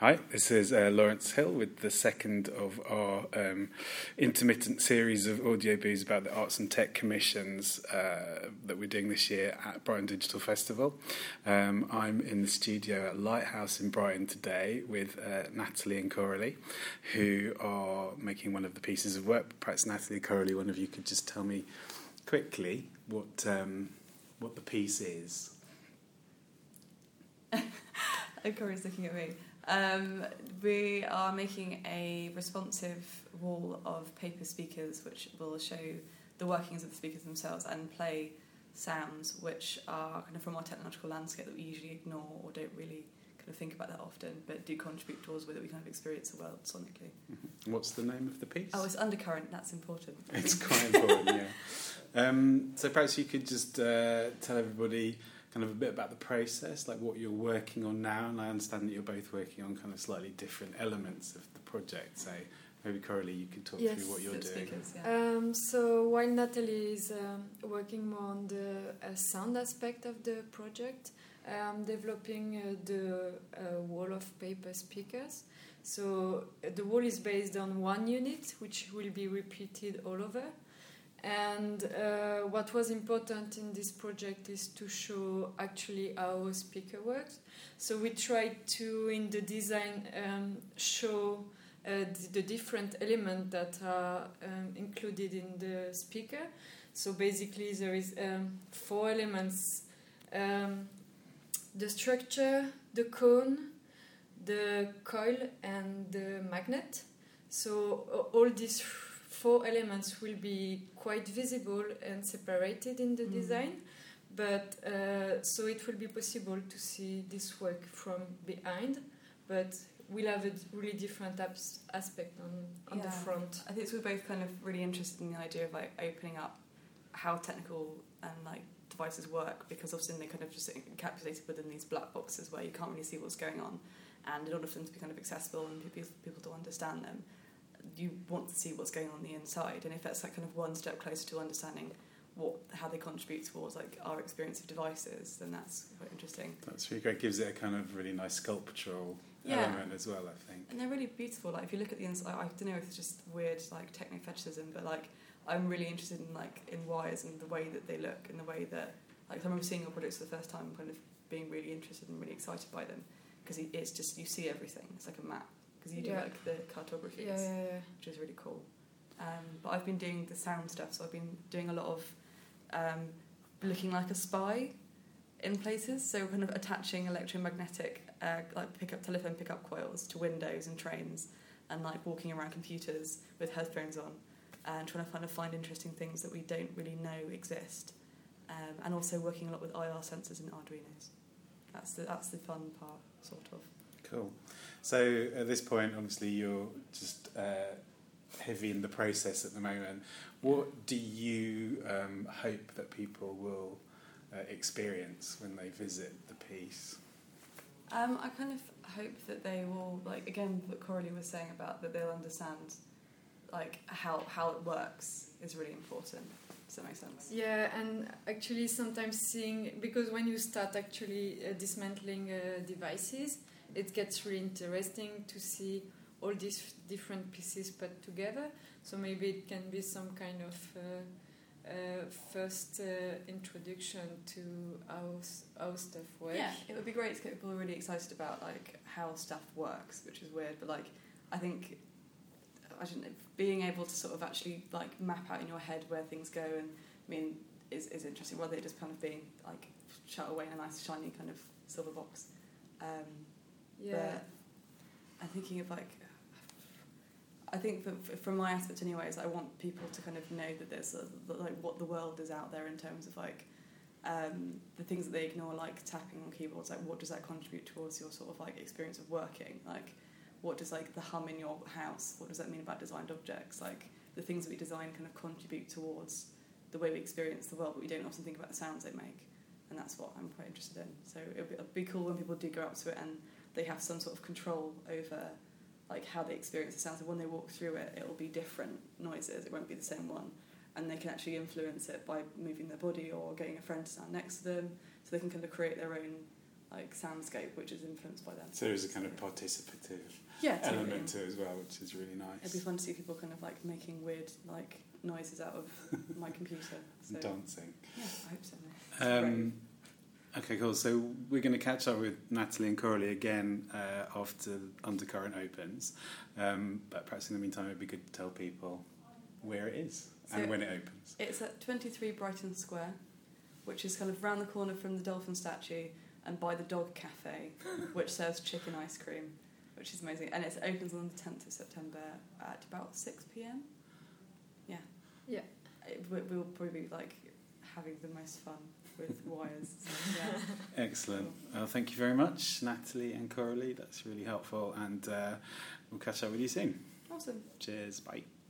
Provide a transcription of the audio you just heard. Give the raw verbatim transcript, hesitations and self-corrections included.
Hi, this is uh, Lawrence Hill with the second of our um, intermittent series of audio booths about the Arts and Tech Commissions uh, that we're doing this year at Brighton Digital Festival. Um, I'm in the studio at Lighthouse in Brighton today with uh, Natalie and Coralie, who are making one of the pieces of work. Perhaps Natalie and Coralie, one of you could just tell me quickly what um, what the piece is. And Coralie's looking at me. Um, we are making a responsive wall of paper speakers which will show the workings of the speakers themselves and play sounds which are kind of from our technological landscape that we usually ignore or don't really kind of think about that often, but do contribute towards the way that we kind of experience the world sonically. Mm-hmm. What's the name of the piece? Oh, it's Undercurrent, that's important. It's quite important, yeah. Um, so perhaps you could just uh, tell everybody kind of a bit about the process, like what you're working on now, and I understand that you're both working on kind of slightly different elements of the project, so maybe Coralie, you could talk yes, through what you're doing. Speakers, yeah. Um, so while Natalie is um, working more on the uh, sound aspect of the project, I'm developing uh, the uh, wall of paper speakers. So uh, the wall is based on one unit, which will be repeated all over. And uh, what was important in this project is to show actually how a speaker works. So we tried to, in the design, um, show uh, the, the different elements that are um, included in the speaker. So basically there is um, four elements. Um, the structure, the cone, the coil, and the magnet. So uh, all these four elements will be quite visible and separated in the mm. design, but uh, so it will be possible to see this work from behind, but we'll have a really different abs- aspect on, on yeah. the front. I think we're both kind of really interested in the idea of like opening up how technical and like devices work, because often they're kind of just encapsulated within these black boxes where you can't really see what's going on, and in order for them to be kind of accessible and people, people to understand them, you want to see what's going on, on the inside, and if that's like kind of one step closer to understanding what how they contribute towards like our experience of devices, then that's quite interesting. That's really great. Gives it a kind of really nice sculptural yeah. element as well, I think. And they're really beautiful. Like if you look at the inside, I don't know if it's just weird like techno fetishism, but like I'm really interested in like in wires and the way that they look and the way that like I remember seeing your products for the first time, and kind of being really interested and really excited by them, because it's just you see everything. It's like a map. Because you do yeah. like the cartography, yeah, yeah, yeah. which is really cool. Um, but I've been doing the sound stuff, so I've been doing a lot of um, looking like a spy in places. So kind of attaching electromagnetic, uh, like pick up telephone pickup coils to windows and trains, and like walking around computers with headphones on, and trying to kind of find interesting things that we don't really know exist. Um, and also working a lot with I R sensors and Arduinos. That's the that's the fun part, sort of. Cool. So at this point, obviously, you're just uh, heavy in the process at the moment. What do you um, hope that people will uh, experience when they visit the piece? Um, I kind of hope that they will, like again, what Coralie was saying about that they'll understand, like how how it works is really important. Does that make sense? Yeah, and actually sometimes seeing, because when you start actually uh, dismantling uh, devices, it gets really interesting to see all these different pieces put together. So maybe it can be some kind of uh, uh, first uh, introduction to how, how stuff works. Yeah, it would be great to get people really excited about like how stuff works, which is weird, but like I think I don't know, being able to sort of actually like map out in your head where things go, and I mean is is interesting. Rather than just kind of being like shut away in a nice shiny kind of silver box. Um, Yeah. But I'm thinking of like, I think that from my aspect anyways, I want people to kind of know that there's a, like what the world is out there in terms of like um, the things that they ignore, like tapping on keyboards. Like what does that contribute towards your sort of like experience of working? Like what does like the hum in your house? What does that mean about designed objects? Like the things that we design kind of contribute towards the way we experience the world, but we don't often think about the sounds they make, and that's what I'm quite interested in. So it'll be, it'll be cool when people do go up to it and they have some sort of control over like how they experience the sounds. So when they walk through it, it will be different noises. It won't be the same one, and they can actually influence it by moving their body or getting a friend to stand next to them, so they can kind of create their own like soundscape, which is influenced by them. So there's a kind of participative yeah, totally. element to it as well, which is really nice. It'd be fun to see people kind of like making weird like noises out of my computer. So, dancing. Yeah, I hope so. It's Um, okay, cool. So we're going to catch up with Natalie and Coralie again uh, after Undercurrent opens. Um, but perhaps in the meantime, it'd be good to tell people where it is So and when it opens. It's at twenty-three Brighton Square, which is kind of round the corner from the dolphin statue and by the dog cafe, which serves chicken ice cream, which is amazing. And it opens on the tenth of September at about six p.m. Yeah. Yeah. It, we- we'll probably be like having the most fun with wires. So, yeah. Excellent. Well, thank you very much, Natalie and Coralie. That's really helpful. And uh, we'll catch up with you soon. Awesome. Cheers. Bye.